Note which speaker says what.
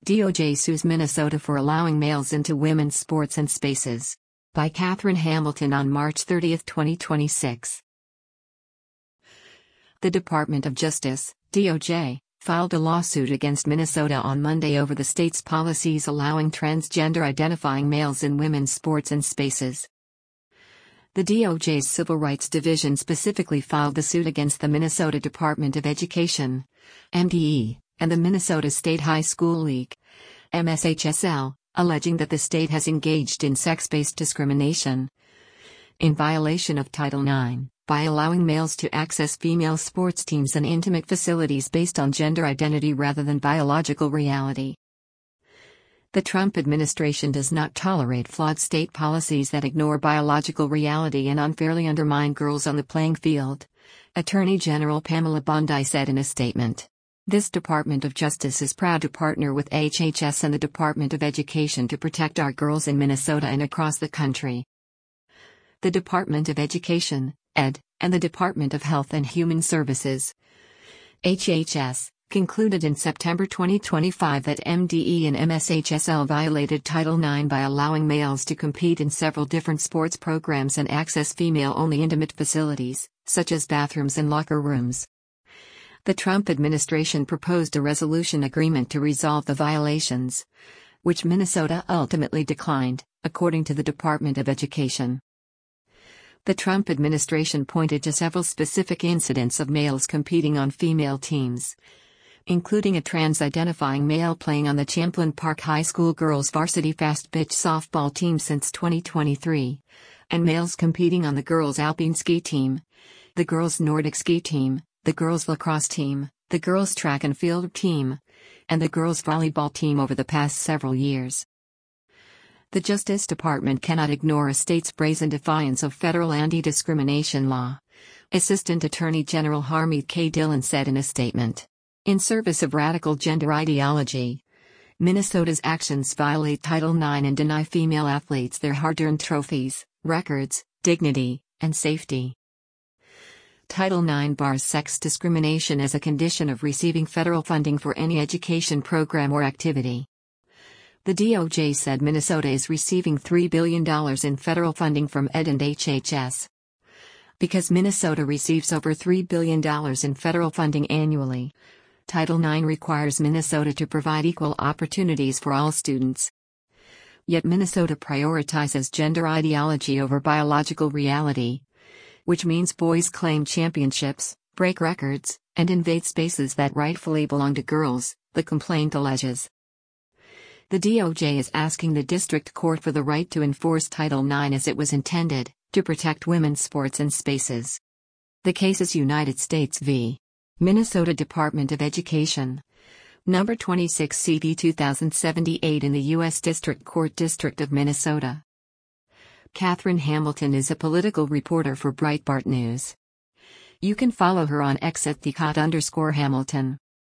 Speaker 1: DOJ sues Minnesota for allowing males into women's sports and spaces. By Catherine Hamilton on March 30, 2026. The Department of Justice, DOJ, filed a lawsuit against Minnesota on Monday over the state's policies allowing transgender-identifying males in women's sports and spaces. The DOJ's Civil Rights Division specifically filed the suit against the Minnesota Department of Education, MDE, and the Minnesota State High School League, MSHSL, alleging that the state has engaged in sex-based discrimination in violation of Title IX, by allowing males to access female sports teams and intimate facilities based on gender identity rather than biological reality. The Trump administration does not tolerate flawed state policies that ignore biological reality and unfairly undermine girls on the playing field, Attorney General Pamela Bondi said in a statement. This Department of Justice is proud to partner with HHS and the Department of Education to protect our girls in Minnesota and across the country. The Department of Education, ED, and the Department of Health and Human Services, HHS, concluded in September 2025 that MDE and MSHSL violated Title IX by allowing males to compete in several different sports programs and access female-only intimate facilities, such as bathrooms and locker rooms. The Trump administration proposed a resolution agreement to resolve the violations, which Minnesota ultimately declined, according to the Department of Education. The Trump administration pointed to several specific incidents of males competing on female teams, including a trans-identifying male playing on the Champlain Park High School girls varsity fast pitch softball team since 2023, and males competing on the girls alpine ski team, the girls Nordic ski team, the girls lacrosse team, the girls track and field team, and the girls volleyball team over the past several years. The Justice Department cannot ignore a state's brazen defiance of federal anti-discrimination law, Assistant Attorney General Harmeet K. Dillon said in a statement. In service of radical gender ideology, Minnesota's actions violate Title IX and deny female athletes their hard-earned trophies, records, dignity, and safety. Title IX bars sex discrimination as a condition of receiving federal funding for any education program or activity. The DOJ said Minnesota is receiving $3 billion in federal funding from ED and HHS. Because Minnesota receives over $3 billion in federal funding annually, Title IX requires Minnesota to provide equal opportunities for all students. Yet Minnesota prioritizes gender ideology over biological reality, which means boys claim championships, break records, and invade spaces that rightfully belong to girls, the complaint alleges. The DOJ is asking the district court for the right to enforce Title IX as it was intended, to protect women's sports and spaces. The case is United States v. Minnesota Department of Education, number 26 CV 2078 in the U.S. District Court District of Minnesota. Catherine Hamilton is a political reporter for Breitbart News. You can follow her on X at @Hamilton.